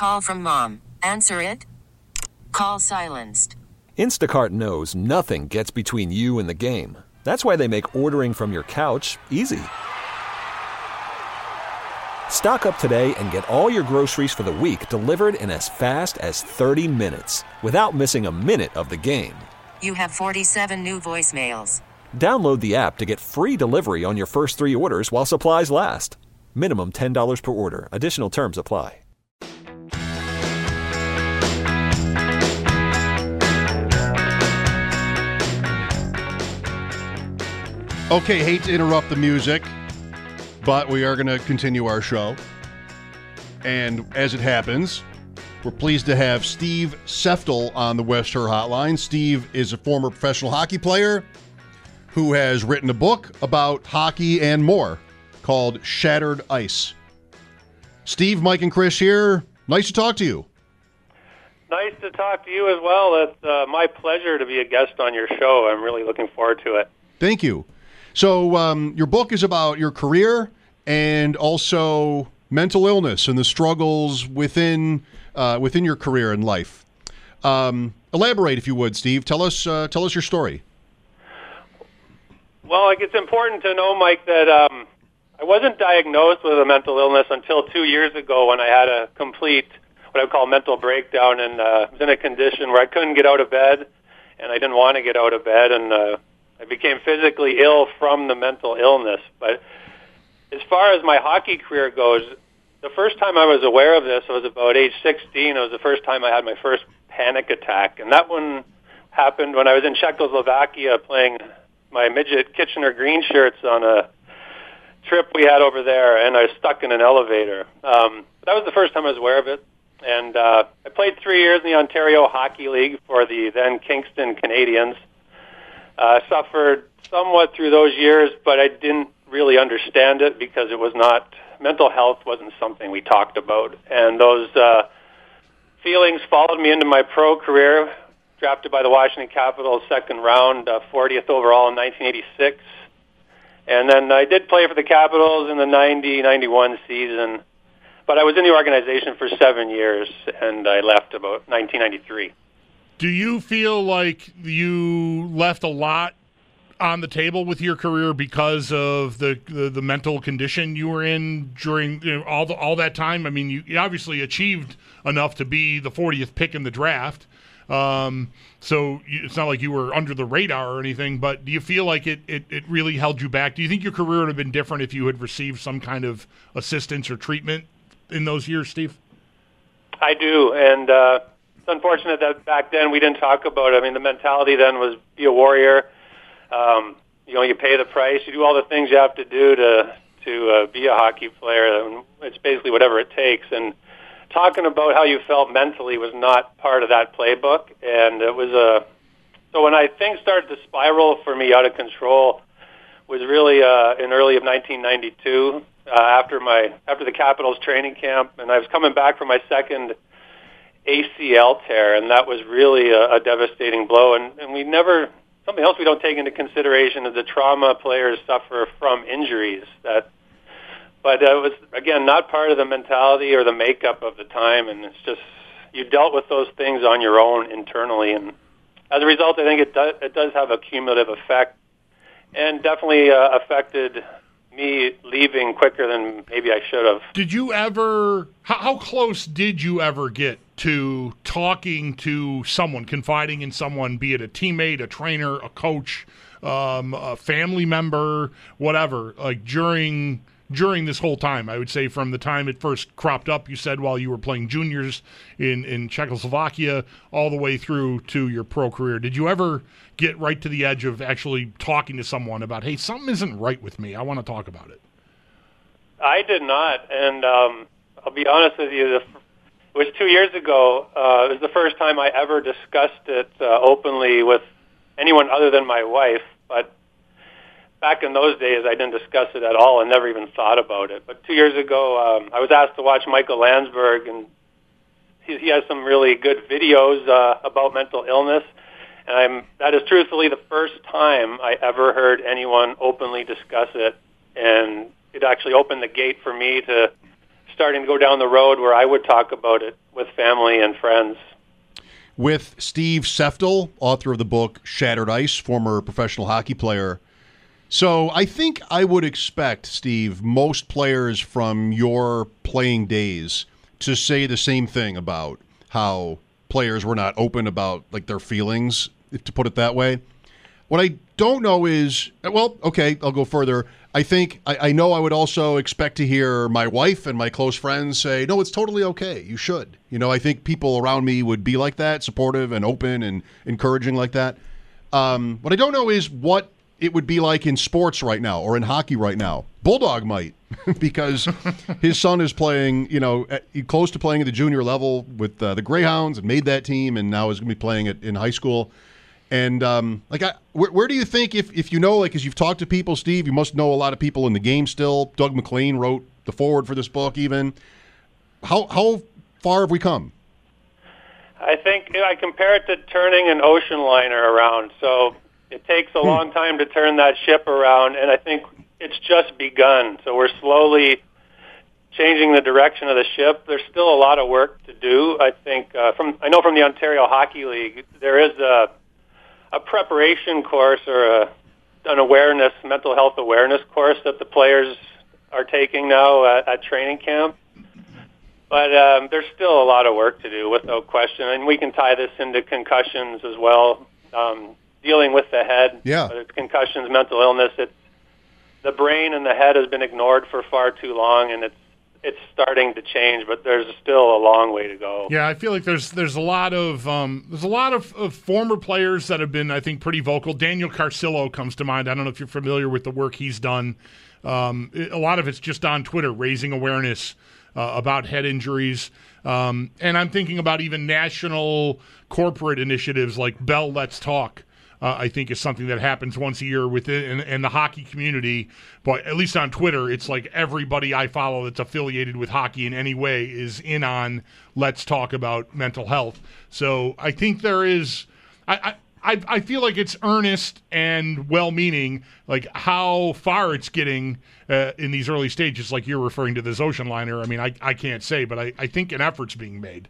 Call from mom. Answer it. Call silenced. Instacart knows nothing gets between you and the game. That's why they make ordering from your couch easy. Stock up today and get all your groceries for the week delivered in as fast as 30 minutes without missing a minute of the game. You have 47 new voicemails. Download the app to get free delivery on your first 3 orders while supplies last. Minimum $10 per order. Additional terms apply. Okay, hate to interrupt the music, but we are going to continue our show. And as it happens, we're pleased to have Steve Seftel on the West Her Hotline. Steve is a former professional hockey player who has written a book about hockey and more called Shattered Ice. Steve, Mike, and Chris here. Nice to talk to you. Nice to talk to you as well. It's my pleasure to be a guest on your show. I'm really looking forward to it. Thank you. So your book is about your career and also mental illness and the struggles within your career and life. Elaborate, if you would, Steve. Tell us your story. Well, it's important to know, Mike, that I wasn't diagnosed with a mental illness until 2 years ago when I had a complete, what I would call mental breakdown, and was in a condition where I couldn't get out of bed, and I didn't want to get out of bed, and I became physically ill from the mental illness. But as far as my hockey career goes, the first time I was aware of this was about age 16. It was the first time I had my first panic attack, and that one happened when I was in Czechoslovakia playing my midget Kitchener green shirts on a trip we had over there, and I was stuck in an elevator. That was the first time I was aware of it. And I played 3 years in the Ontario Hockey League for the then Kingston Canadians. Suffered somewhat through those years, but I didn't really understand it because it was not, mental health wasn't something we talked about. And those feelings followed me into my pro career, drafted by the Washington Capitals second round, 40th overall in 1986. And then I did play for the Capitals in the 90-91 season, but I was in the organization for 7 years, and I left about 1993. Do you feel like you left a lot on the table with your career because of the mental condition you were in during all that time? I mean, you obviously achieved enough to be the 40th pick in the draft, so it's not like you were under the radar or anything, but do you feel like it really held you back? Do you think your career would have been different if you had received some kind of assistance or treatment in those years, Steve? I do, and it's unfortunate that back then we didn't talk about it. I mean, the mentality then was be a warrior. You pay the price. You do all the things you have to do to be a hockey player. And it's basically whatever it takes. And talking about how you felt mentally was not part of that playbook. And it was so when things started to spiral for me out of control was really in early of 1992 after the Capitals training camp, and I was coming back from my second ACL tear, and that was really a devastating blow. And we never, something else we don't take into consideration is the trauma players suffer from injuries. But it was, again, not part of the mentality or the makeup of the time, and it's just, you dealt with those things on your own internally, and as a result, I think it does have a cumulative effect, and definitely affected me leaving quicker than maybe I should have. Did you ever, how close did you ever get to talking to someone, confiding in someone, be it a teammate, a trainer, a coach, a family member, whatever, like during this whole time? I would say from the time it first cropped up, you said while you were playing juniors in Czechoslovakia, all the way through to your pro career. Did you ever get right to the edge of actually talking to someone about, hey, something isn't right with me, I want to talk about it? I did not, and I'll be honest with you, it was 2 years ago. It was the first time I ever discussed it openly with anyone other than my wife, but back in those days, I didn't discuss it at all and never even thought about it. But 2 years ago, I was asked to watch Michael Landsberg, and he has some really good videos about mental illness. And that is truthfully the first time I ever heard anyone openly discuss it. And it actually opened the gate for me to starting to go down the road where I would talk about it with family and friends. With Steve Seftel, author of the book Shattered Ice, former professional hockey player. So I think I would expect, Steve, most players from your playing days to say the same thing about how players were not open about like their feelings, to put it that way. What I don't know is, well, okay, I'll go further. I know I would also expect to hear my wife and my close friends say, no, it's totally okay. You should. I think people around me would be like that, supportive and open and encouraging like that. What I don't know is what it would be like in sports right now or in hockey right now. Bulldog might, because his son is playing, close to playing at the junior level with the Greyhounds and made that team and now is going to be playing it in high school. And where do you think, if you know, as you've talked to people, Steve, you must know a lot of people in the game still. Doug McLean wrote the foreword for this book even. How far have we come? I think I compare it to turning an ocean liner around. So it takes a long time to turn that ship around, and I think it's just begun. So we're slowly changing the direction of the ship. There's still a lot of work to do. I think I know from the Ontario Hockey League, there is a preparation course or an mental health awareness course that the players are taking now at training camp. But there's still a lot of work to do, without question. And we can tie this into concussions as well, dealing with the head. Yeah. Whether it's concussions, mental illness, the brain and the head has been ignored for far too long, and it's starting to change, but there's still a long way to go. Yeah, I feel like there's a lot of former players that have been, I think, pretty vocal. Daniel Carcillo comes to mind. I don't know if you're familiar with the work he's done. A lot of it's just on Twitter, raising awareness about head injuries. And I'm thinking about even national corporate initiatives like Bell Let's Talk. I think is something that happens once a year within the hockey community. But at least on Twitter, it's like everybody I follow that's affiliated with hockey in any way is in on Let's Talk about mental health. So I think there is I feel like it's earnest and well-meaning, like how far it's getting in these early stages, like you're referring to this ocean liner. I mean, I can't say, but I think an effort's being made.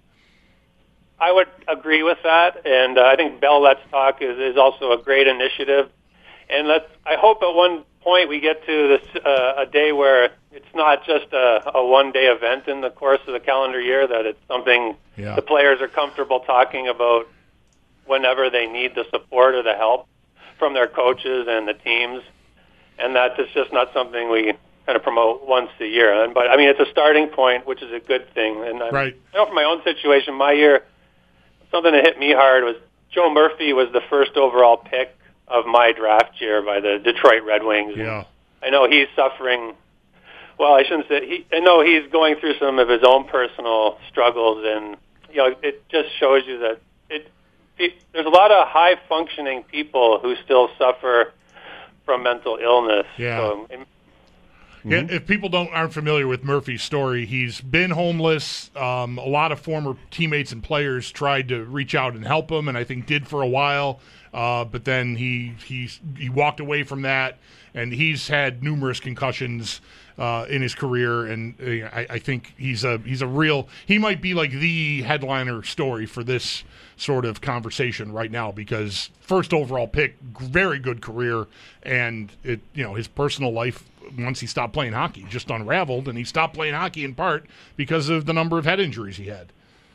I would agree with that, and I think Bell Let's Talk is also a great initiative. And I hope at one point we get to this a day where it's not just a one-day event in the course of the calendar year, that it's something the players are comfortable talking about whenever they need the support or the help from their coaches and the teams, and that it's just not something we kind of promote once a year. But, I mean, it's a starting point, which is a good thing. And right. I know from my own situation, my year, something that hit me hard was Joe Murphy was the first overall pick of my draft year by the Detroit Red Wings. Yeah. I know he's suffering. Well, I shouldn't say. I know he's going through some of his own personal struggles, and it just shows you that there's a lot of high-functioning people who still suffer from mental illness. Yeah. So, Yeah, if people aren't familiar with Murphy's story, he's been homeless. A lot of former teammates and players tried to reach out and help him, and I think did for a while. But then he walked away from that, and he's had numerous concussions in his career. And I think he's a real. He might be like the headliner story for this sort of conversation right now, because first overall pick, very good career, and his personal life, once he stopped playing hockey, just unraveled, and he stopped playing hockey in part because of the number of head injuries he had.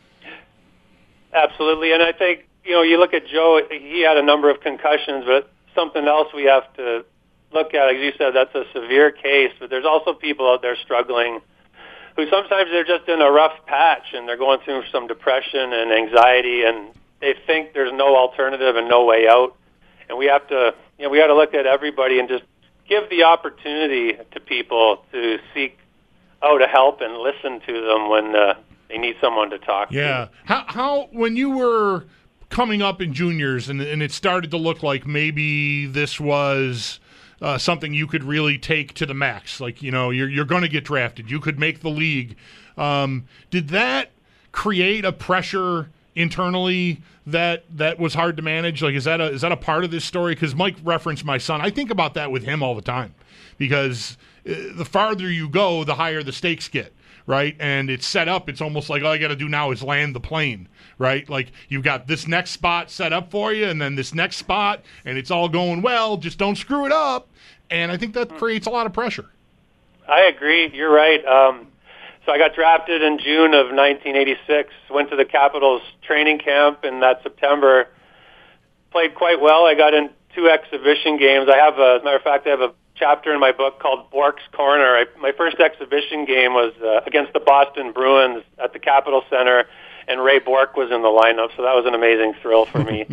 Absolutely, and I think, you look at Joe, he had a number of concussions, but something else we have to look at, as you said, that's a severe case, but there's also people out there struggling who sometimes they're just in a rough patch and they're going through some depression and anxiety, and they think there's no alternative and no way out. And we have to, we got to look at everybody and just give the opportunity to people to seek out help and listen to them when they need someone to talk to. Yeah. How when you were coming up in juniors and it started to look like maybe this was something you could really take to the max, like, you're going to get drafted, you could make the league. Did that create a pressure internally that was hard to manage? Like, is that a part of this story? Because Mike referenced my son. I think about that with him all the time, because the farther you go, the higher the stakes get, right? And it's set up. It's almost like all you got to do now is land the plane, right? Like you've got this next spot set up for you, and then this next spot, and it's all going well. Just don't screw it up. And I think that creates a lot of pressure. I agree. You're right. So I got drafted in June of 1986, went to the Capitals training camp in that September, played quite well. I got in 2 exhibition games. As a matter of fact, I have a chapter in my book called Bork's Corner. My first exhibition game was against the Boston Bruins at the Capitol Center, and Ray Bork was in the lineup, so that was an amazing thrill for me.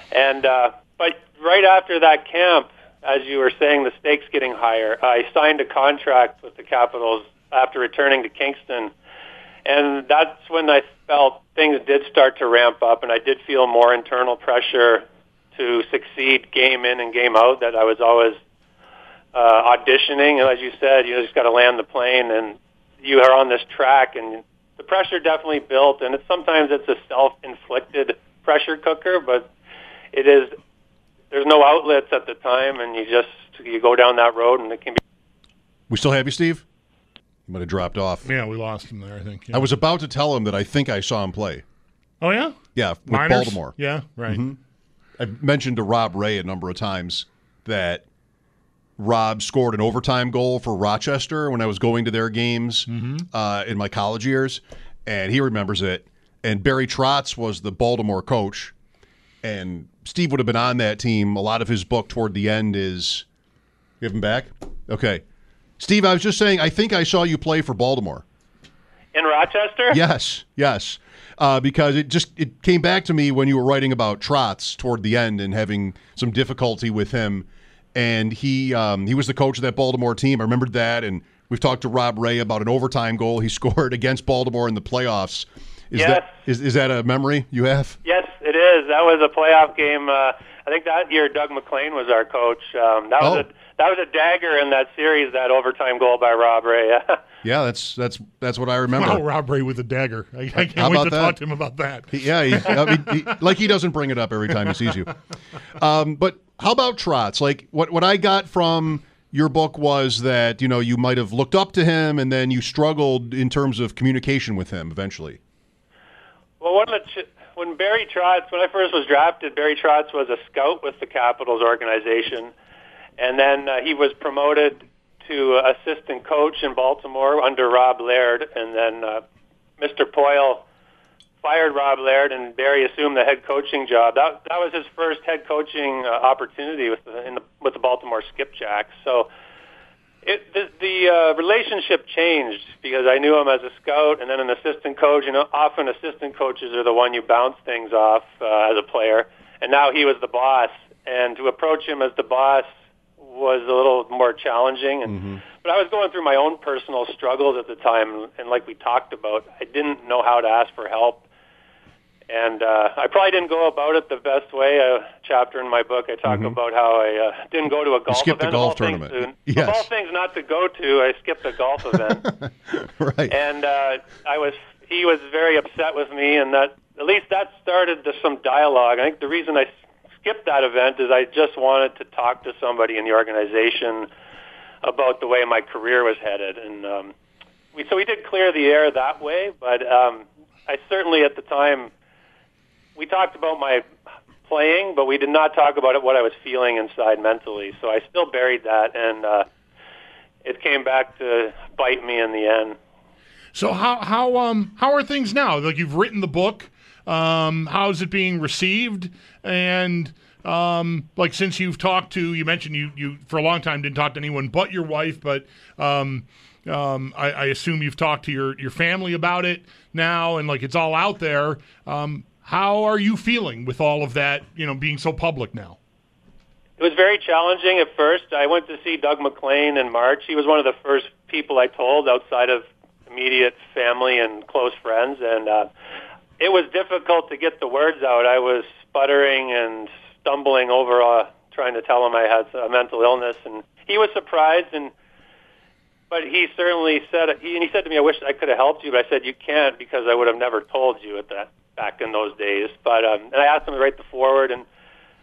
But right after that camp, as you were saying, the stakes getting higher, I signed a contract with the Capitals after returning to Kingston, and that's when I felt things did start to ramp up, and I did feel more internal pressure to succeed game in and game out, that I was always auditioning. And as you said, you just got to land the plane, and you are on this track, and the pressure definitely built, and sometimes it's a self-inflicted pressure cooker, but there's no outlets at the time, and you go down that road, and it can be. We still have you, Steve? You might have dropped off. Yeah, we lost him there, I think. Yeah. I was about to tell him that I think I saw him play. Oh, yeah? Yeah, with Miners? Baltimore. Yeah, right. Mm-hmm. I've mentioned to Rob Ray a number of times that Rob scored an overtime goal for Rochester when I was going to their games in my college years, and he remembers it. And Barry Trotz was the Baltimore coach, and Steve would have been on that team. A lot of his book toward the end is – you have him back? Okay. Steve, I was just saying, I think I saw you play for Baltimore. In Rochester? Yes. Because it came back to me when you were writing about Trotz toward the end and having some difficulty with him. And he was the coach of that Baltimore team. I remembered that, and we've talked to Rob Ray about an overtime goal he scored against Baltimore in the playoffs. Yes. Is that a memory you have? Yes, it is. That was a playoff game. I think that year Doug McLean was our coach. That was a dagger in that series, that overtime goal by Rob Ray. Yeah, that's what I remember. Wow, Rob Ray with a dagger. I can't wait to talk to him about that. He doesn't bring it up every time he sees you. But how about Trotz? Like what I got from your book was that you might have looked up to him, and then you struggled in terms of communication with him eventually. Well, when I first was drafted, Barry Trotz was a scout with the Capitals organization. And then he was promoted to assistant coach in Baltimore under Rob Laird. And then Mr. Poyle fired Rob Laird, and Barry assumed the head coaching job. That was his first head coaching opportunity with the Baltimore Skipjacks. So the relationship changed because I knew him as a scout and then an assistant coach. Often assistant coaches are the one you bounce things off as a player. And now he was the boss. And to approach him as the boss was a little more challenging, but I was going through my own personal struggles at the time, and like we talked about, I didn't know how to ask for help, and I probably didn't go about it the best way. A chapter in my book, I talk about how I didn't go to a golf event. You skipped a golf tournament. Of all things not to go to, I skipped a golf event. Right. And he was very upset with me, and at least that started some dialogue. I think the reason I skipped that event is I just wanted to talk to somebody in the organization about the way my career was headed, and we did clear the air that way. But I certainly at the time we talked about my playing, but we did not talk about what I was feeling inside mentally. So I still buried that, and it came back to bite me in the end. So how are things now? Like, you've written the book. How is it being received? And since you've talked to, you mentioned you for a long time didn't talk to anyone but your wife, but I assume you've talked to your family about it now, and it's all out there. How are you feeling with all of that, being so public now? It was very challenging at first. I went to see Doug McLean in March. He was one of the first people I told outside of immediate family and close friends, and it was difficult to get the words out. I was sputtering and stumbling over trying to tell him I had a mental illness, and he was surprised. But he certainly said, he said to me, "I wish I could have helped you," but I said, "You can't, because I would have never told you back in those days." But and I asked him to write the foreword, and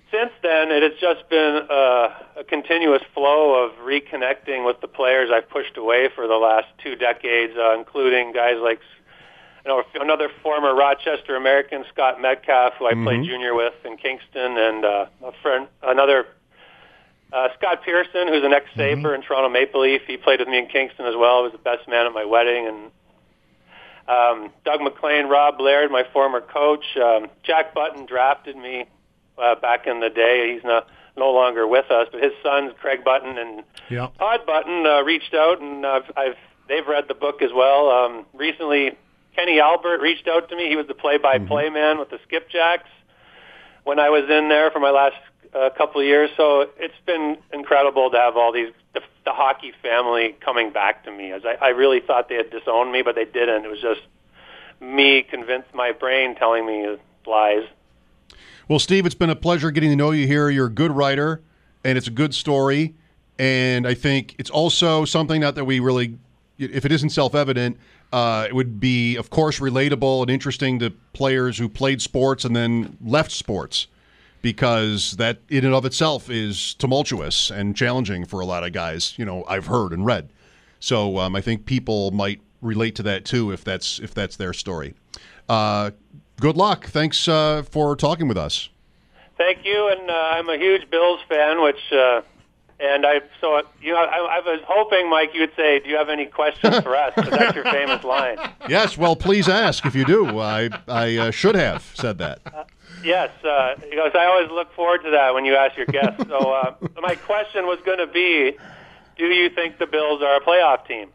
since then, it has just been a continuous flow of reconnecting with the players I've pushed away for the last 2 decades, including guys like another former Rochester American, Scott Metcalf, who I played junior with in Kingston, and another Scott Pearson, who's an ex-Sabre in Toronto Maple Leaf. He played with me in Kingston as well. He was the best man at my wedding. And Doug McLean, Rob Laird, my former coach. Jack Button drafted me back in the day. He's no longer with us, but his sons, Craig Button and Todd Button, reached out, and they've read the book as well. Recently, Kenny Albert reached out to me. He was the play-by-play man with the Skipjacks when I was in there for my last couple of years. So it's been incredible to have all the hockey family coming back to me. As I really thought they had disowned me, but they didn't. It was just me convinced my brain telling me lies. Well, Steve, it's been a pleasure getting to know you here. You're a good writer, and it's a good story. And I think it's also something that we really, if it isn't self-evident, it would be, of course, relatable and interesting to players who played sports and then left sports, because that in and of itself is tumultuous and challenging for a lot of guys, I've heard and read. So I think people might relate to that too if that's their story. Good luck. Thanks for talking with us. Thank you, and I'm a huge Bills fan, which I was hoping, Mike, you would say, "Do you have any questions for us?" Because that's your famous line. Yes, well, please ask if you do. I should have said that. Yes, because I always look forward to that when you ask your guests. So my question was going to be, do you think the Bills are a playoff team?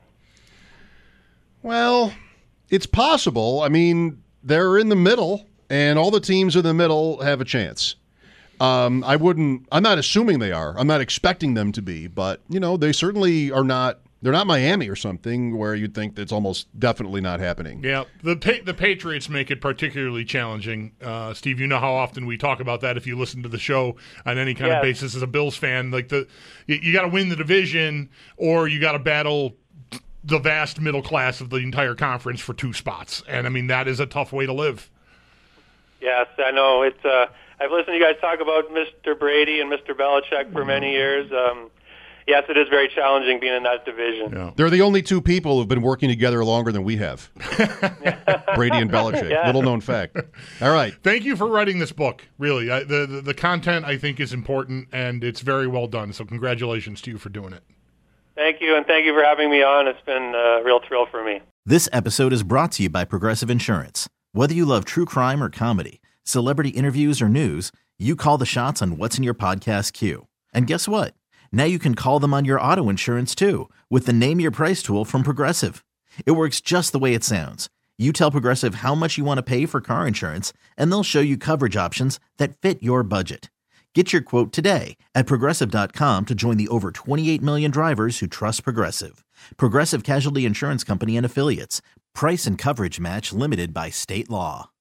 Well, it's possible. I mean, they're in the middle, and all the teams in the middle have a chance. I'm not assuming they are. I'm not expecting them to be, but, they certainly are not. They're not Miami or something where you'd think that's almost definitely not happening. Yeah, the Patriots make it particularly challenging. Steve, you know how often we talk about that if you listen to the show on any kind of basis as a Bills fan. Like you got to win the division, or you got to battle the vast middle class of the entire conference for 2 spots. And, I mean, that is a tough way to live. Yes, I know. It's I've listened to you guys talk about Mr. Brady and Mr. Belichick for many years. Yes, it is very challenging being in that division. Yeah. They're the only 2 people who've been working together longer than we have. Brady and Belichick. Yeah. Little known fact. All right. Thank you for writing this book. Really, the content I think is important, and it's very well done. So congratulations to you for doing it. Thank you, and thank you for having me on. It's been a real thrill for me. This episode is brought to you by Progressive Insurance. Whether you love true crime or comedy, celebrity interviews or news, you call the shots on what's in your podcast queue. And guess what? Now you can call them on your auto insurance too with the Name Your Price tool from Progressive. It works just the way it sounds. You tell Progressive how much you want to pay for car insurance, and they'll show you coverage options that fit your budget. Get your quote today at Progressive.com to join the over 28 million drivers who trust Progressive. Progressive Casualty Insurance Company and Affiliates. Price and coverage match limited by state law.